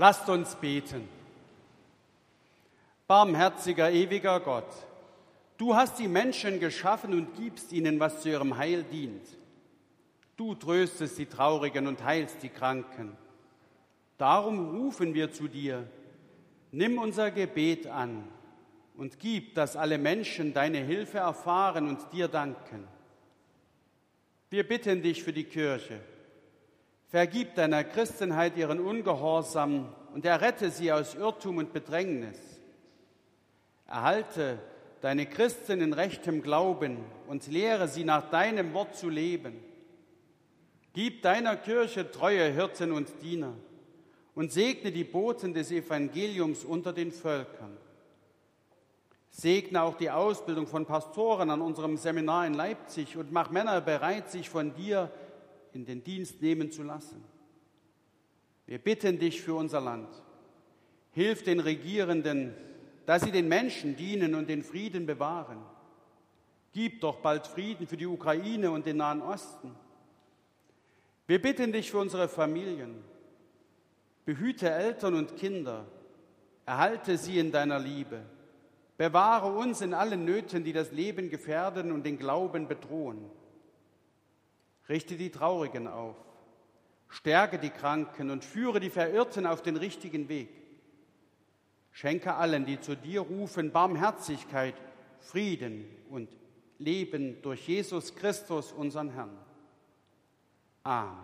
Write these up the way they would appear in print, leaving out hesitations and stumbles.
Lasst uns beten. Barmherziger, ewiger Gott, du hast die Menschen geschaffen und gibst ihnen, was zu ihrem Heil dient. Du tröstest die Traurigen und heilst die Kranken. Darum rufen wir zu dir. Nimm unser Gebet an und gib, dass alle Menschen deine Hilfe erfahren und dir danken. Wir bitten dich für die Kirche. Vergib deiner Christenheit ihren Ungehorsam und errette sie aus Irrtum und Bedrängnis. Erhalte deine Christen in rechtem Glauben und lehre sie nach deinem Wort zu leben. Gib deiner Kirche treue Hirten und Diener und segne die Boten des Evangeliums unter den Völkern. Segne auch die Ausbildung von Pastoren an unserem Seminar in Leipzig und mach Männer bereit, sich von dir in den Dienst nehmen zu lassen. Wir bitten dich für unser Land. Hilf den Regierenden, dass sie den Menschen dienen und den Frieden bewahren. Gib doch bald Frieden für die Ukraine und den Nahen Osten. Wir bitten dich für unsere Familien. Behüte Eltern und Kinder. Erhalte sie in deiner Liebe. Bewahre uns in allen Nöten, die das Leben gefährden und den Glauben bedrohen. Richte die Traurigen auf, stärke die Kranken und führe die Verirrten auf den richtigen Weg. Schenke allen, die zu dir rufen, Barmherzigkeit, Frieden und Leben durch Jesus Christus, unseren Herrn. Amen.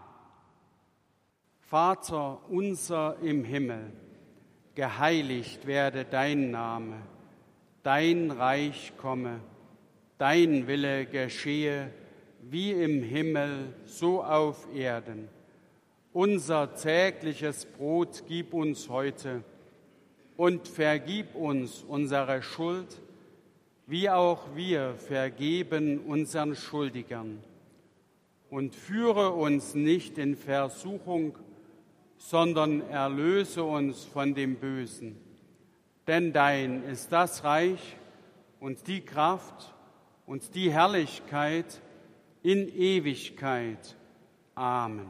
Vater unser im Himmel, geheiligt werde dein Name. Dein Reich komme, dein Wille geschehe, wie im Himmel, so auf Erden. Unser tägliches Brot gib uns heute und vergib uns unsere Schuld, wie auch wir vergeben unseren Schuldigern. Und führe uns nicht in Versuchung, sondern erlöse uns von dem Bösen. Denn dein ist das Reich und die Kraft und die Herrlichkeit in Ewigkeit. Amen.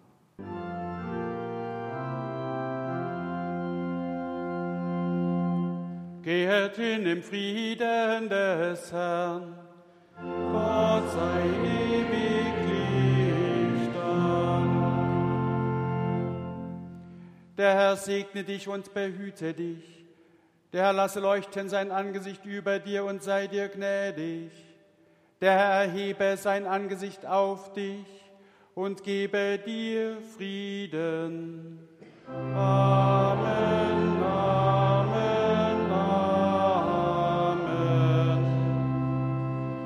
Geht hin im Frieden des Herrn. Gott sei ewiglich Dank. Der Herr segne dich und behüte dich. Der Herr lasse leuchten sein Angesicht über dir und sei dir gnädig. Der Herr erhebe sein Angesicht auf dich und gebe dir Frieden. Amen.